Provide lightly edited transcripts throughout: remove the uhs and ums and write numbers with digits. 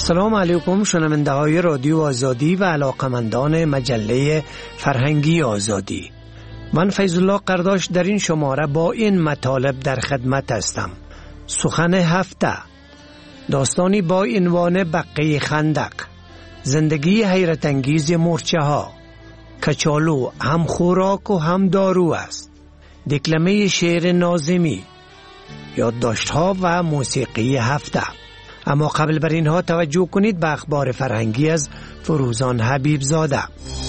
السلام علیکم شنونده های رادیو آزادی و علاقمندان مجله فرهنگی آزادی. من فیض الله قرداش در این شماره با این مطالب در خدمت هستم. سخن هفته، داستانی با عنوان بقه خندق، زندگی حیرت انگیز مورچه ها، کچالو هم خوراک و هم دارو است، دکلمه شعر ناظمی، یادداشت‌ها و موسیقی هفته. اما قبل بر اینها توجه کنید به اخبار فرهنگی از فروزان حبیب زاده.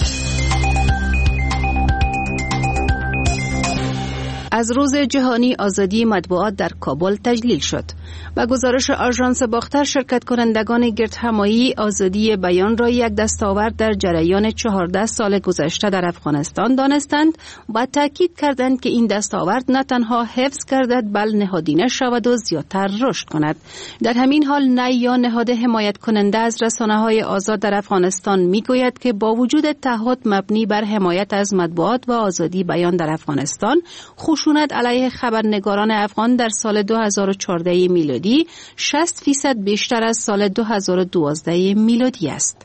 از روز جهانی آزادی مطبوعات در کابل تجلیل شد. با گزارش آژانس باختر، شرکت کنندگان گردهمایی آزادی بیان را یک دستاورد در جریان 14 سال گذشته در افغانستان دانستند و تاکید کردند که این دستاورد نه تنها حفظ گردد بل نهادینه شود و زیادتر رشد کند. در همین حال نی یا نهاد حمایت کننده از رسانه‌های آزاد در افغانستان میگوید که با وجود تعهد مبنی بر حمایت از مطبوعات و آزادی بیان در افغانستان، خشونت علیه خبرنگاران افغان در سال 2014 میلادی 60% بیشتر از سال 2012 میلادی است.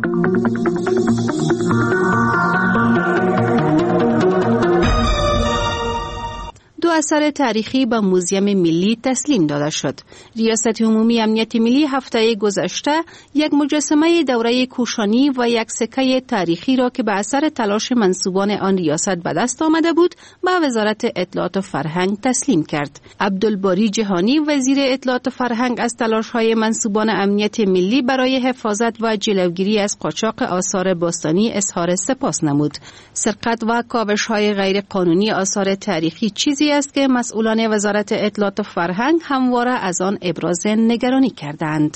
دو اثر تاریخی به موزیم ملی تسلیم داده شد. ریاست عمومی امنیت ملی هفته گذشته یک مجسمه دوره کوشانی و یک سکه تاریخی را که به اثر تلاش منسوبان آن ریاست به دست آمده بود به وزارت اطلاعات و فرهنگ تسلیم کرد. عبدالباری جهانی وزیر اطلاعات و فرهنگ از تلاش‌های منسوبان امنیت ملی برای حفاظت و جلوگیری از قاچاق آثار باستانی اظهار سپاس نمود. سرقت و کاوش‌های غیر قانونی آثار تاریخی چیزی است که مسئولان وزارت اطلاعات و فرهنگ همواره از آن ابراز نگرانی کردند.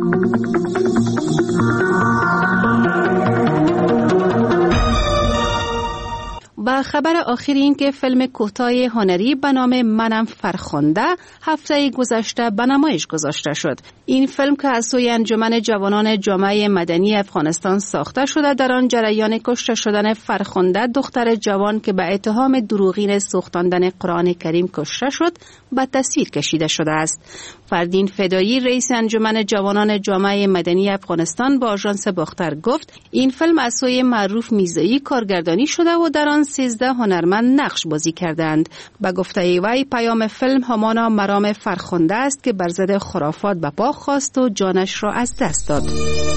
و خبر آخر این که فیلم کوتاه هنری به نام منم فرخنده هفته گذشته به نمایش گذاشته شد. این فیلم که از سوی انجمن جوانان جامعه مدنی افغانستان ساخته شده، در آن جریان کشته شدن فرخنده، دختر جوان که به اتهام دروغین سوختاندن قرآن کریم کشته شد، به تصویر کشیده شده است. فردین فدایی، رئیس انجمن جوانان جامعه مدنی افغانستان، با آژانس باختر گفت این فیلم از سوی معروف میزایی کارگردانی شده و در آن 13 هنرمند نقش بازی کردند. به گفته وی پیام فیلم همانا مرام فرخنده است که بر ضد خرافات به پا خواست و جانش را از دست داد.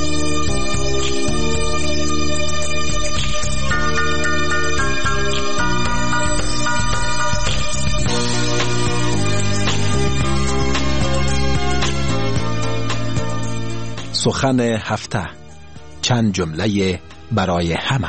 سخن هفته، چند جمله برای همه.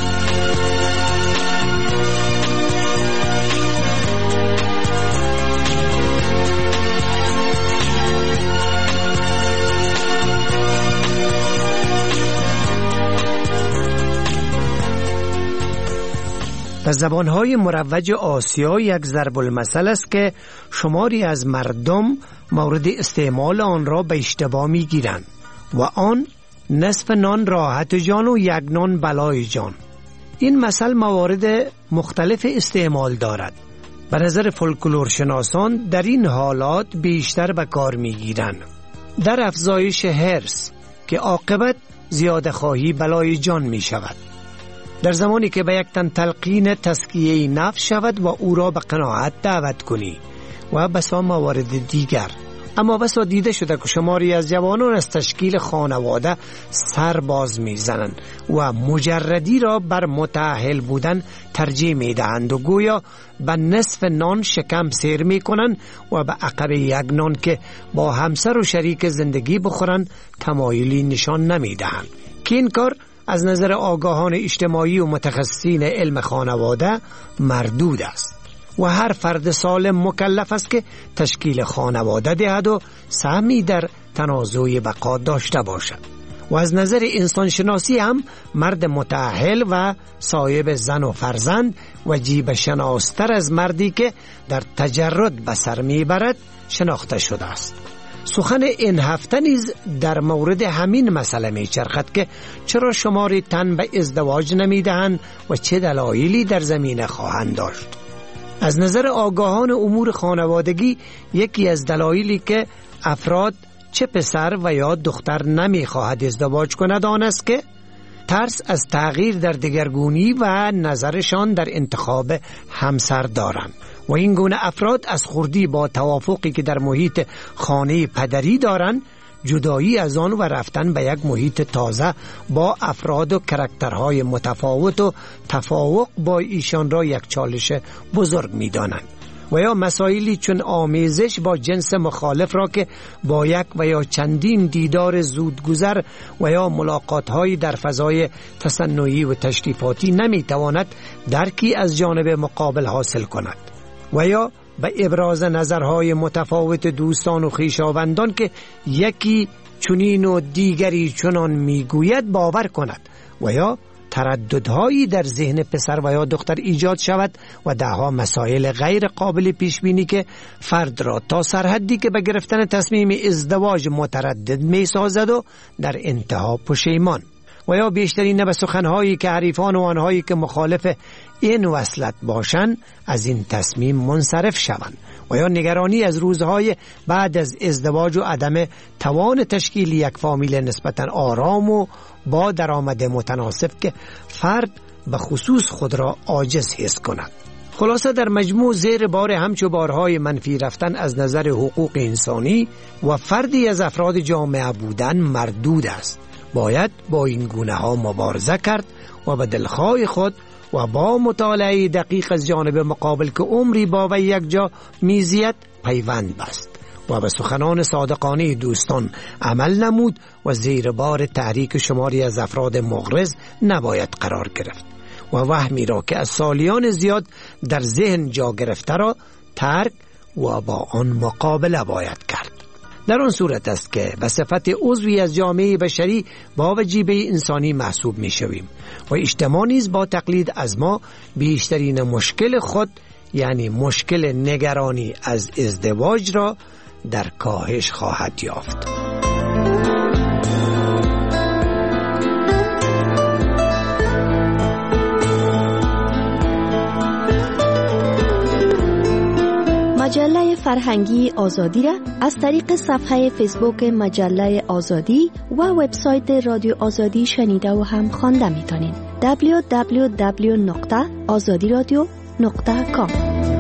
در زبانهای مروج آسیا یک ضرب المثل است که شماری از مردم مورد استعمال آن را به اشتباه می گیرند و آن نصف نان راحت جان و یک نان بلای جان. این مثل موارد مختلف استعمال دارد. به نظر فولکلور شناسان در این حالات بیشتر به کار می گیرند در افزایش حرص که عاقبت زیاده خواهی بلای جان می شود. در زمانی که به یک تن تلقین تزکیه نفس شود و او را به قناعت دعوت کنی و بسا موارد دیگر. اما بسا دیده شده که شماری از جوانان از تشکیل خانواده سر باز می زنند و مجردی را بر متأهل بودن ترجیح می دهند و گویا به نصف نان شکم سیر می کنند و به عقب یک نان که با همسر و شریک زندگی بخورند تمایلی نشان نمی دهند که این کار از نظر آگاهان اجتماعی و متخصصین علم خانواده مردود است و هر فرد سالم مکلف است که تشکیل خانواده دهد و سهمی در تنازع بقا داشته باشد. و از نظر انسانشناسی هم مرد متأهل و صاحب زن و فرزند وجیب شناستر از مردی که در تجرد به سر میبرد شناخته شده است. سخن این هفته نیز در مورد همین مسئله میچرخد که چرا شماری تن به ازدواج نمیدهند و چه دلایلی در زمینه خواهند داشت. از نظر آگاهان امور خانوادگی یکی از دلایلی که افراد چه پسر و یا دختر نمیخواهد ازدواج کند آن است که ترس از تغییر در دگرگونی و نظرشان در انتخاب همسر دارند و این گونه افراد از خردی با توافقی که در محیط خانه پدری دارند جدایی از آن و رفتن به یک محیط تازه با افراد و کرکترهای متفاوت و تفاوق با ایشان را یک چالش بزرگ می دانند و یا مسائلی چون آمیزش با جنس مخالف را که با یک و یا چندین دیدار زودگذر و یا ملاقات‌های در فضای تصنعی و تشریفاتی نمی‌تواند درکی از جانب مقابل حاصل کند و یا به ابراز نظرهای متفاوت دوستان و خویشاوندان که یکی چنین و دیگری چنان میگوید باور کند و یا ترددهایی در ذهن پسر و یا دختر ایجاد شود و دهها مسائل غیر قابل پیش بینی که فرد را تا سرحدی که به گرفتن تصمیم ازدواج متردد می سازد و در انتها پشیمان و یا بیشترین به سخنهایی که حریفان و آنهایی که مخالف این وصلت باشند از این تصمیم منصرف شوند و یا نگرانی از روزهای بعد از ازدواج و عدم توان تشکیل یک فامیل نسبتاً آرام و با درآمد متناسب که فرد به خصوص خود را عاجز حس کند. خلاصه در مجموع زیر بار همچو بارهای منفی رفتن از نظر حقوق انسانی و فردی از افراد جامعه بودن مردود است. باید با این گونه ها مبارزه کرد و به دلخواه خود و با مطالعه دقیق از جانب مقابل که عمری با و یک جا میزید پیوند بست و به سخنان صادقانه دوستان عمل نمود و زیر بار تحریک شماری از افراد مغرض نباید قرار گرفت و وهمی را که از سالیان زیاد در ذهن جا گرفته را ترک و با آن مقابله باید کرد. در آن صورت است که به صفت عضوی از جامعه بشری با وجیبه انسانی محسوب می شویم و اجتماع نیز با تقلید از ما بیشترین مشکل خود یعنی مشکل نگرانی از ازدواج را در کاهش خواهد یافت. مجله فرهنگی آزادی را از طریق صفحه فیسبوک مجله آزادی و وبسایت رادیو آزادی شنیده و هم خوانده می‌تونید. www.azadiradio.com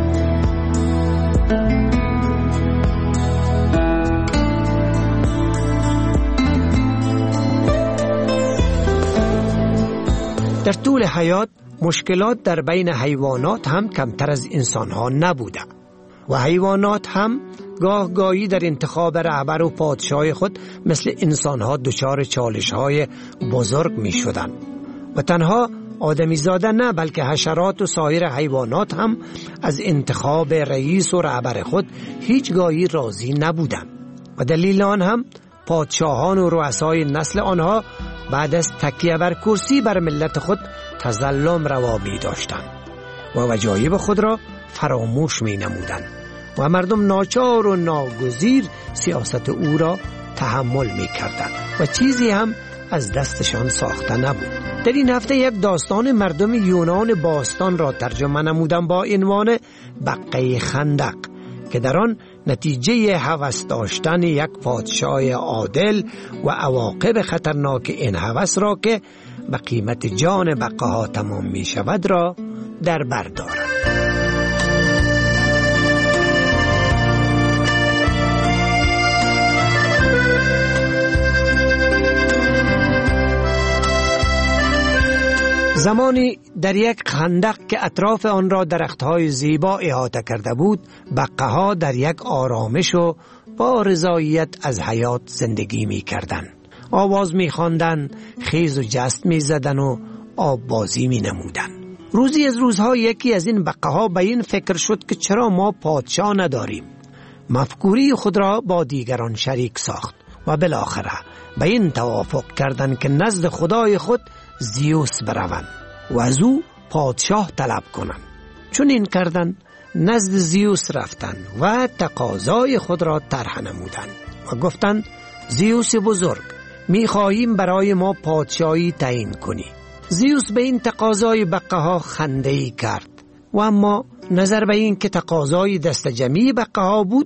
در طول حیات مشکلات در بین حیوانات هم کمتر از انسان‌ها نبوده و حیوانات هم گاهی در انتخاب رهبر و پادشاه خود مثل انسان‌ها دچار چالش‌های بزرگ می‌شدند و تنها آدمیزاده نه بلکه حشرات و سایر حیوانات هم از انتخاب رئیس و رهبر خود هیچگاهی راضی نبودند و دلیل آن هم پادشاهان و رؤسای نسل آنها بعد از تکیه بر کرسی بر ملت خود تظلم روا می داشتند و وجایب خود را فراموش می نمودند و مردم ناچار و ناگزیر سیاست او را تحمل می کردند و چیزی هم از دستشان ساخته نبود. در این هفته یک داستان مردم یونان باستان را ترجمه نمودم با عنوان بقه خندق که در آن نتیجه هوس داشتن یک پادشاه عادل و عواقب خطرناک این هوس را که به قیمت جان بقه ها تمام می شود را در بر دارد. زمانی در یک خندق که اطراف آن را درخت‌های زیبا احاطه کرده بود، بقه‌ها در یک آرامش و با رضایت از حیات زندگی می‌کردند. آواز می‌خواندند، خیز و جست می‌زدند و آب بازی می‌نمودند. روزی از روزها یکی از این بقه‌ها به این فکر شد که چرا ما پادشاه نداریم. مفکوری خود را با دیگران شریک ساخت و بالاخره به این توافق کردند که نزد خدای خود زیوس بروند و از او پادشاه طلب کنند. چون این کردند نزد زیوس رفتند و تقاضای خود را طرح نمودند و گفتند زیوس بزرگ، می‌خواهیم برای ما پادشاهی تعیین کنی. زیوس به این تقاضای بقه‌ها خنده‌ای کرد و اما نظر به این که تقاضای دست جمعی بقه‌ها بود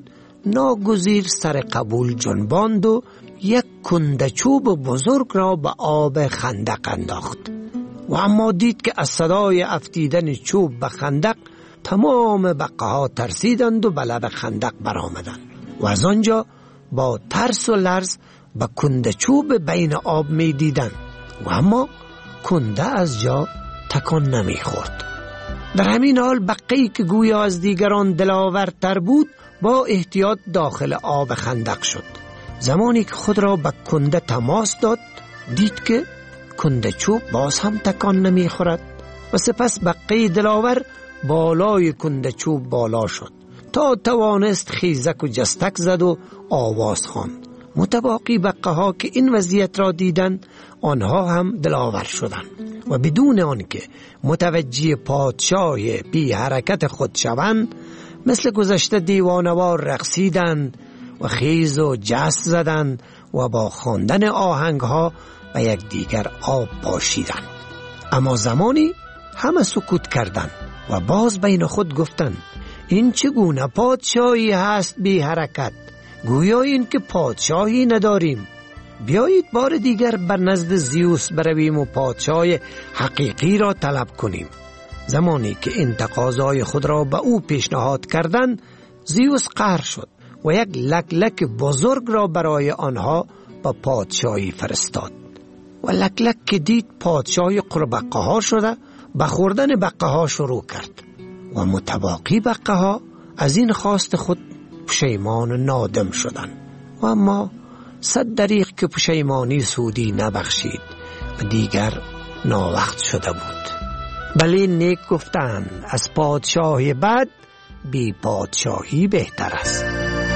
ناگزیر سر قبول جنباند و یک کنده چوب بزرگ را به آب خندق انداخت و اما دید که از صدای افتیدن چوب به خندق تمام بقه ها ترسیدند و به لب خندق برآمدند و از آنجا با ترس و لرز به کنده چوب بین آب می دیدند و اما کنده از جا تکان نمی خورد. در همین حال بقه‌ای که گویا از دیگران دلاورتر بود با احتیاط داخل آب خندق شد. زمانی که خود را به کنده تماس داد دید که کنده چوب باز هم تکان نمی خورد و سپس بقه دلاور بالای کنده چوب بالا شد تا توانست خیزک و جستک زد و آواز خواند. متباقی بقه ها که این وضعیت را دیدند آنها هم دلاور شدند و بدون آنکه متوجه پادشاه بی حرکت خود شوند مثل گذشته دیوانوار رقصیدند و خیز و جست زدند و با خواندن آهنگ ها و یک دیگر آب پاشیدند. اما زمانی همه سکوت کردند و باز بین خود گفتند این چگونه پادشاهی هست بی حرکت؟ گویا این که پادشاهی نداریم. بیایید بار دیگر بر نزد زیوس برویم و پادشاه حقیقی را طلب کنیم. زمانی که این تقاضای خود را به او پیشنهاد کردند زیوس قهر شد و یک لکلک بزرگ را برای آنها به پادشاهی فرستاد و لکلک که دید پادشاهی قربقه ها شده به خوردن بقه ها شروع کرد و متباقی بقه ها از این خواست خود پشیمان و نادم شدند و اما صد دریغ که پشیمانی سودی نبخشید و دیگر ناوقت شده بود. بلی نیک گفتند از پادشاه بد بی پادشاهی بهتر است.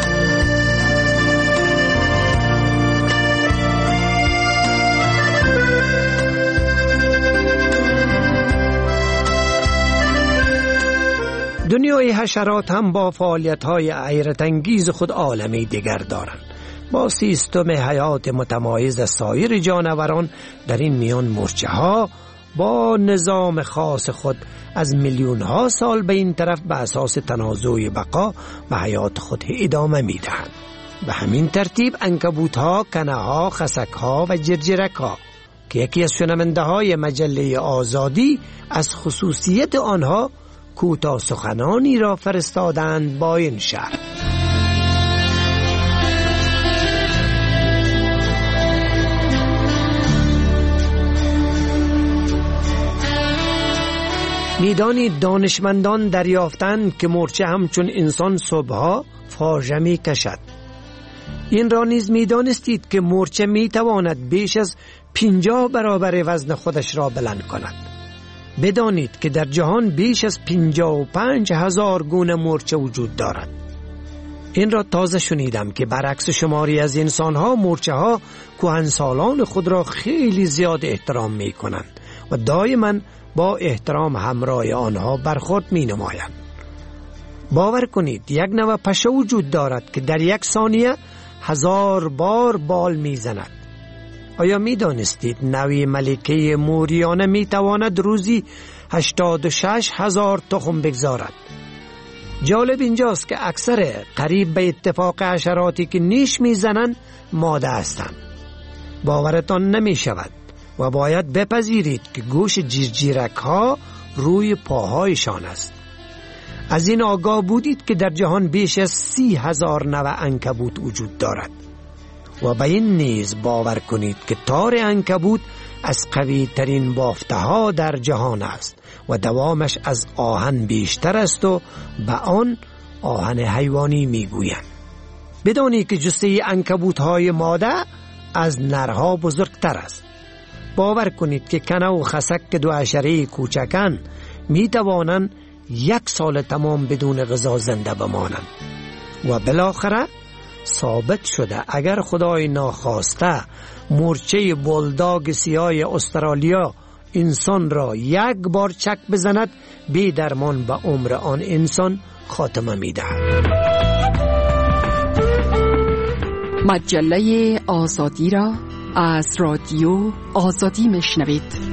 دنیای حشرات هم با فعالیت‌های حیرت انگیز خود عالمی دیگر دارند. با سیستم حیات متمایز از سایر جانوران در این میان مورچه‌ها با نظام خاص خود از میلیون‌ها سال به این طرف به اساس تنازع بقا و حیات خود ادامه می‌دهند. به همین ترتیب عنکبوت‌ها، کنه‌ها، خسک‌ها و جرجرک‌ها که یکی از شنونده‌های مجله آزادی از خصوصیت آنها کوتاه سخنانی را فرستادند با این شرط: میدانید دانشمندان دریافتند که مورچه همچون انسان صبحها فاژه می کشد. این را نیز میدانستید که مورچه میتواند بیش از 50 برابر وزن خودش را بلند کند. بدانید که در جهان بیش از 55,000 گونه مورچه وجود دارد. این را تازه شنیدم که برعکس شماری از انسانها مورچه ها کهنسالان خود را خیلی زیاد احترام می کنند و دائما با احترام همراه آنها برخورد می نمایند. باور کنید یک نوع پشه وجود دارد که در یک ثانیه 1000 بار بال می زند. آیا می دانستید نوع ملکه موریانه می تواند روزی 86,000 تخم بگذارد؟ جالب اینجاست که اکثر قریب به اتفاق حشراتی که نیش می زنند ماده هستند. باورتان نمی شود و باید بپذیرید که گوش جیرجیرک ها روی پاهایشان است. از این آگاه بودید که در جهان بیش از 30,000 نوع عنکبوت وجود دارد و به این نیز باور کنید که تار عنکبوت از قوی ترین بافته ها در جهان است و دوامش از آهن بیشتر است و به آن آهن حیوانی میگویند. بدانید که جثه عنکبوت های ماده از نرها بزرگتر است. باور کنید که کنه و خسک که دو حشره کوچکن می توانند 1 سال تمام بدون غذا زنده بمانند و بالاخره ثابت شده اگر خدای ناخواسته مورچه بولداگ سیاه استرالیا انسان را 1 بار چک بزند بی درمان به عمر آن انسان خاتمه می دهد. مجله آزادی را از رادیو آزادی میشنوید.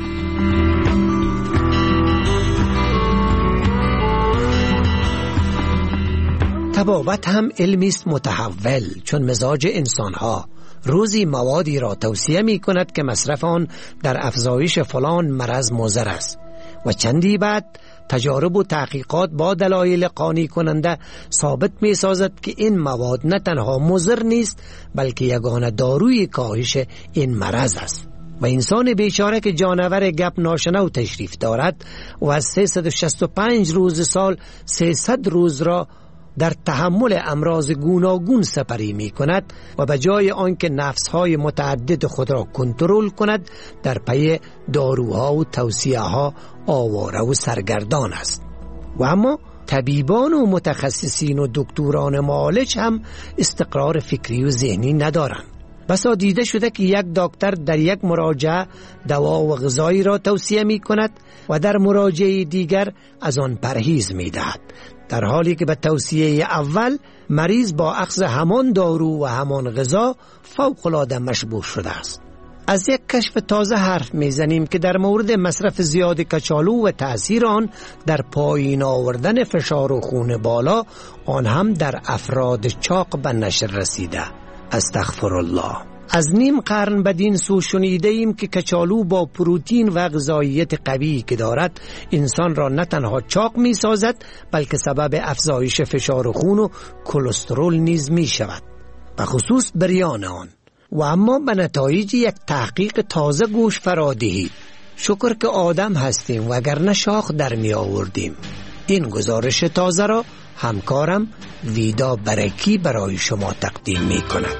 طبابت هم علمی است متحول، چون مزاج انسانها روزی موادی را توصیه می کند که مصرف آن در افزایش فلان مرض مضر است و چندی بعد تجارب و تحقیقات با دلایل قانع کننده ثابت می سازد که این مواد نه تنها مضر نیست بلکه یگانه داروی کاهش این مرض است. و انسان بیچاره که جانور گپ ناشنو تشریف دارد و از 365 روز سال 300 روز را در تحمل امراض گوناگون سپری می کند و به جای آنکه نفسهای متعدد خود را کنترل کند در پی داروها و توصیه‌ها آواره و سرگردان است. و اما طبیبان و متخصصین و دکتران معالج هم استقرار فکری و ذهنی ندارند. بسا دیده شده که یک دکتر در یک مراجعه دوا و غذایی را توصیه می کند و در مراجعه دیگر از آن پرهیز می دهد، در حالی که به توصیه اول مریض با اخذ همان دارو و همان غذا فوق‌العاده مشبوه شده است. از یک کشف تازه حرف میزنیم که در مورد مصرف زیاد کچالو و تأثیر آن در پایین آوردن فشار و خون بالا، آن هم در افراد چاق به نشر رسیده. استغفرالله. از نیم قرن بدین سو شنیده ایم که کچالو با پروتئین و غذاییت قوی که دارد انسان را نه تنها چاق می سازد بلکه سبب افزایش فشار خون و کلسترول نیز می شود، به خصوص بریان آن. و اما به نتایج یک تحقیق تازه گوش فرا دهید. شکر که آدم هستیم وگرنه شاخ در می آوردیم. این گزارش تازه را همکارم ویدا برکی برای شما تقدیم می کند.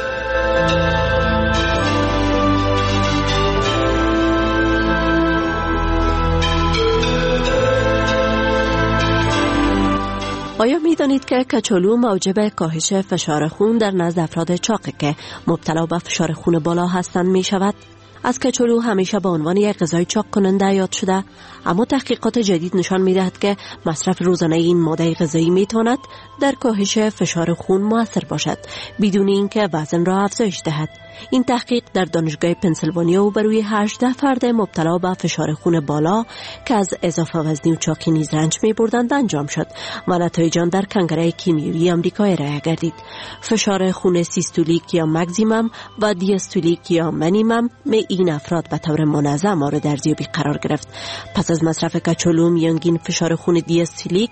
آیا می دانید که کچالو موجب کاهش فشار خون در نزد افراد چاقه که مبتلا به فشار خون بالا هستند می شود؟ از کچالو همیشه به عنوان یک غذای چاق کننده یاد شده، اما تحقیقات جدید نشان می دهد که مصرف روزانه این ماده غذایی می تواند در کاهش فشار خون مؤثر باشد بدون اینکه وزن را افزایش دهد. این تحقیق در دانشگاه پنسیلوانیا و بر روی 18 فرد مبتلا به فشار خون بالا که از اضافه وزنی و چاقی نیز رنج می‌بردند انجام شد و نتایج آن در کنگره کیمیایی آمریکا ارائه گردید. فشار خون سیستولیک یا ماکسیمم و دیاستولیک یا مینیمم این افراد به طور منظم مورد ارزیابی قرار گرفت. پس از مصرف کچالو میانگین فشار خون دیاستولیک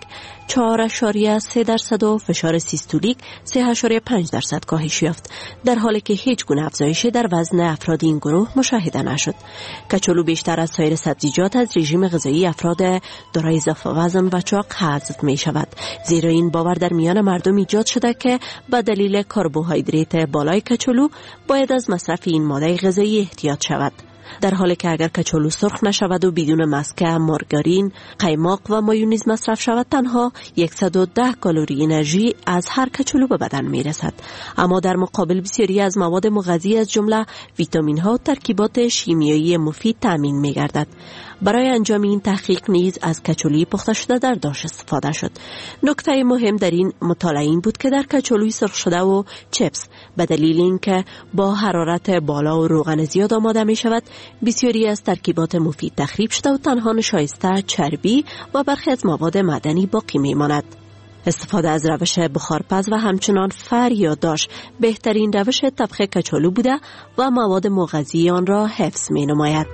4.3% و فشار سیستولیک 3.5% کاهش یافت، در حالی که هیچ گونه افزایشی در وزن افراد این گروه مشاهده نشد. کچالو بیشتر از سایر سبزیجات از رژیم غذایی افراد دارای اضافه وزن و چاق حذف می شود، زیرا این باور در میان مردم ایجاد شده که به دلیل کربوهیدرات بالای کچالو باید از مصرف این ماده غذایی احتیاط شود، در حالی که اگر کچالو سرخ نشود و بدون مسکه، مارگارین، قیماق و مایونیز مصرف شود تنها 110 کالری انرژی از هر کچالو به بدن می رسد. اما در مقابل بسیاری از مواد مغذی از جمله ویتامین ها و ترکیبات شیمیایی مفید تامین می گردد. برای انجام این تحقیق نیز از کچالوی پخته شده در داش استفاده شد. نکته مهم در این مطالعه این بود که در کچالوی سرخ شده و چپس به دلیل اینکه با حرارت بالا و روغن زیاد آماده می شود، بسیاری از ترکیبات مفید تخریب شده و تنها نشایسته چربی و برخی از مواد معدنی باقی می ماند. استفاده از روش بخارپز و همچنان فر یا داش بهترین روش طبخ کچالو بوده و مواد مغذی آن را حفظ می نماید.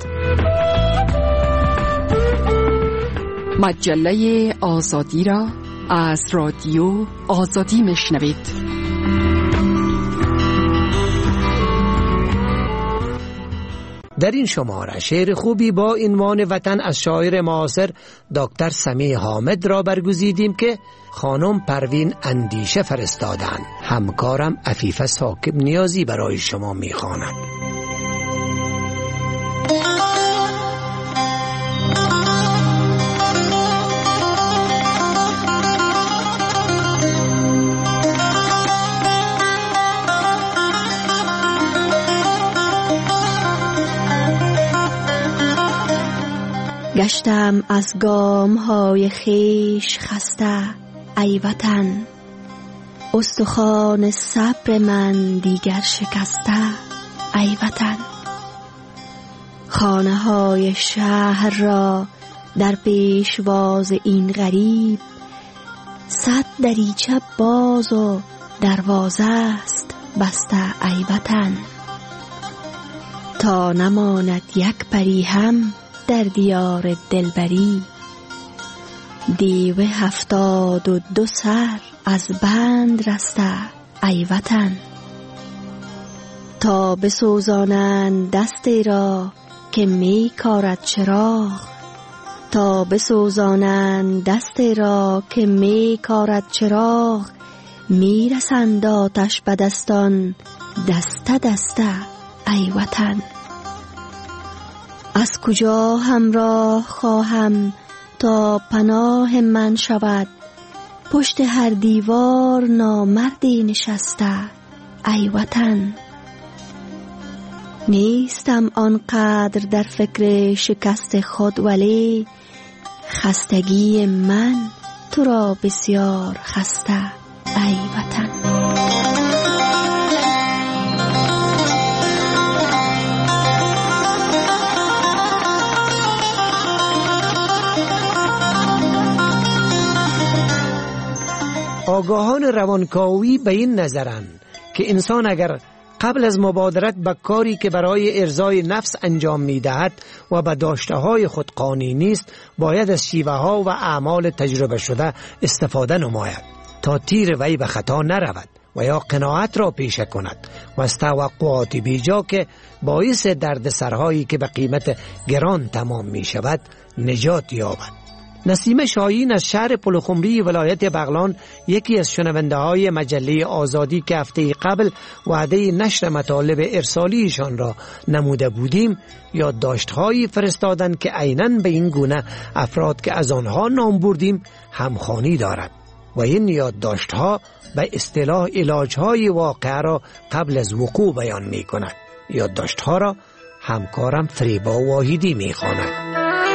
مجله آزادی را از رادیو آزادی میشنوید. در این شماره شعر خوبی با عنوان وطن از شاعر معاصر دکتر سمیع حامد را برگزیدیم که خانم پروین اندیشه فرستادند. همکارم عفیفه ثاقب نیازی برای شما میخواند. گشتم از گام های خیش خسته ای وطن، استخوان صبر من دیگر شکسته ای وطن. خانه های شهر را در پیشواز این غریب صد دریچه باز و دروازه است بسته ای وطن. تا نماند یک پری هم در دیار دلبری، دیو 72 سر از بند رسته ای وطن. تا بسوزانند دستی را که می کارد چراغ، تا بسوزانند دستی را که می کارد چراغ، می رسند آتش به دستان دسته دسته ای وطن. از کجا همراه خواهم تا پناه من شود، پشت هر دیوار نامردی نشسته ای وطن. نیستم آنقدر در فکر شکست خود، ولی خستگی من تو را بسیار خسته ای وطن. آگاهان روانکاوی به این نظرند که انسان اگر قبل از مبادرت به کاری که برای ارضای نفس انجام می‌دهد و به داشته‌های خود قانع نیست، باید از شیوه‌ها و اعمال تجربه شده استفاده نماید تا تیر وی به خطا نرود و یا قناعت را پیشه کند و از توقعات بیجا که باعث دردسرهایی که به قیمت گران تمام می‌شود نجات یابد. نسیم شاهین از شهر پلخمری ولایت بغلان یکی از شنونده مجله آزادی که هفته قبل وعده نشر مطالب ارسالیشان را نموده بودیم، یادداشت‌هایی فرستادند که عیناً به این گونه افراد که از آنها نام بردیم همخوانی دارد و این یادداشت‌ها به اصطلاح علاج‌های واقعه را قبل از وقوع بیان می‌کند. یادداشت‌ها را همکارم فریبا واحدی می‌خواند.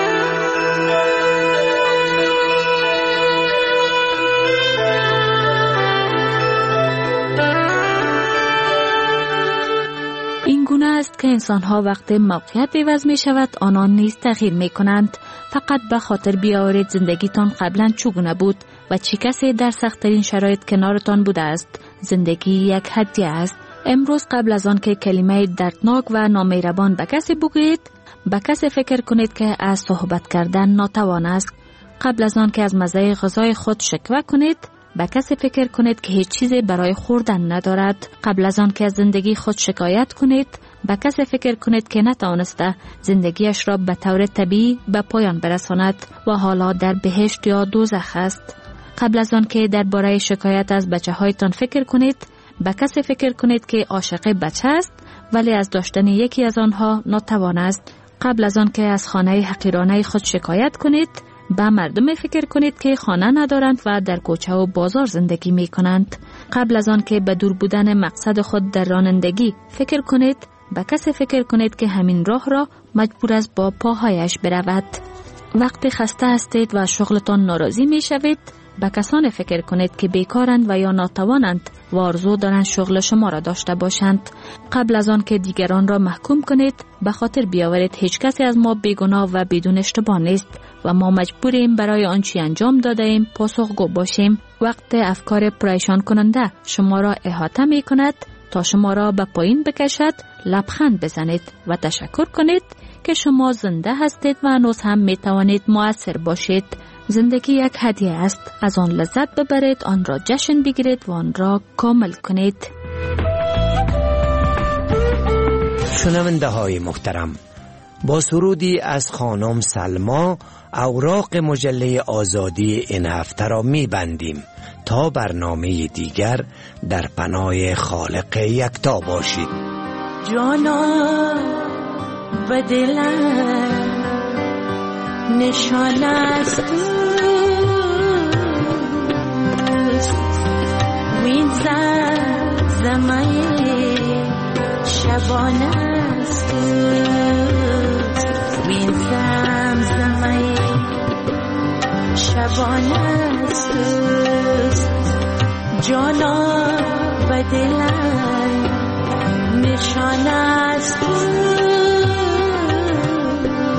این گونه است که انسان‌ها وقتی موقعیت عوض می شود آنان نیز تغییر می کنند. فقط به خاطر بیاورید زندگیتان قبلا چگونه بود و چه کسی در سخت‌ترین شرایط کنارتان بوده است. زندگی یک هدیه است. امروز قبل از آن که کلمه دردناک و نامهربان به کسی بگویید، به کسی فکر کنید که از صحبت کردن ناتوان است. قبل از آن که از مزه غذای خود شکوه کنید، به کسی فکر کنید که هیچ چیزی برای خوردن ندارد. قبل از آن که از زندگی خود شکایت کنید، به کسی فکر کنید که نتوانسته زندگیش را به طور طبیعی به پایان برساند و حالا در بهشت یا دوزخ است. قبل از آن که درباره شکایت از بچه‌هایتان فکر کنید، به کسی فکر کنید که عاشق بچه است ولی از داشتن یکی از آنها ناتوان است. قبل از آن که از خانه حقیرانه خود شکایت کنید، به مردم فکر کنید که خانه ندارند و در کوچه و بازار زندگی می کنند. قبل از آن که به دور بودن مقصد خود در رانندگی فکر کنید، به کسی فکر کنید که همین راه را مجبور است با پاهایش برود. وقتی خسته هستید و شغلتان ناراضی می شوید، به کسان فکر کنید که بیکارند و یا ناتوانند و آرزو دارند شغل شما را داشته باشند. قبل از آن که دیگران را محکوم کنید، به خاطر بیاورید هیچ کسی از ما بیگناه و بدون اشتباه نیست و ما مجبوریم برای آنچه انجام داده ایم پاسخگو باشیم. وقت افکار پریشان کننده شما را احاطه می کند، تا شما را به پایین بکشد، لبخند بزنید و تشکر کنید که شما زنده هستید و هنوز هم می توانید مؤثر باشید. زندگی یک هدیه است. از آن لذت ببرید، آن را جشن بگیرید و آن را کامل کنید. شنونده های محترم، با سرودی از خانم سلما اوراق مجله آزادی این هفته را می بندیم تا برنامه دیگر در پناه خالق یکتا باشید. جانا و دلم نشان است وین زمین شبان است وین زمین شبان است جانا و دلم نشان است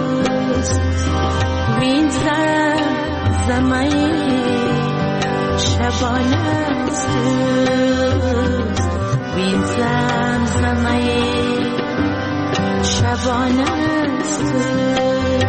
وین زمین شبانه است دوست وین زمزمه شبانه است دوست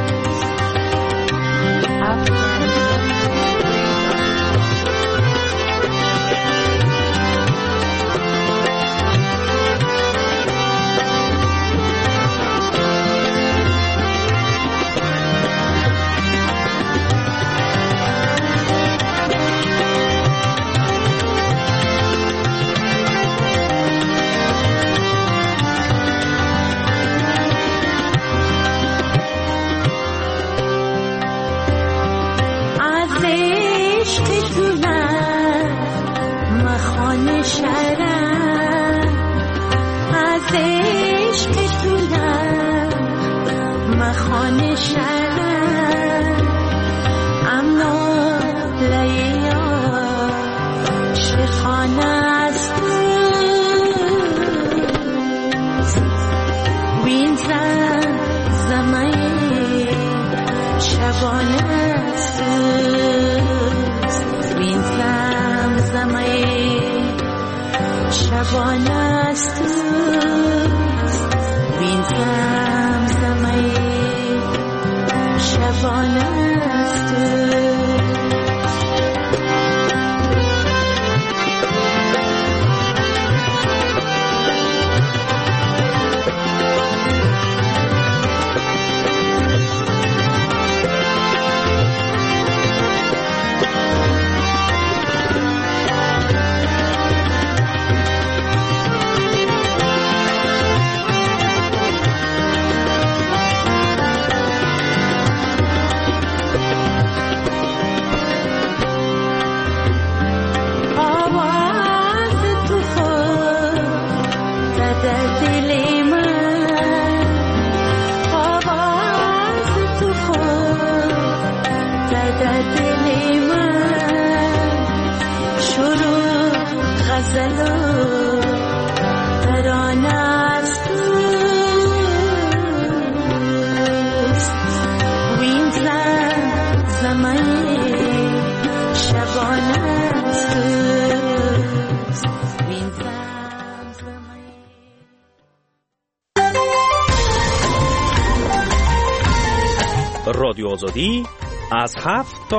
رادیو آزادی از 7 تا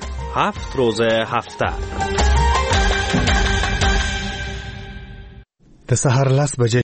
7 روز هفته د سحر 10 بجې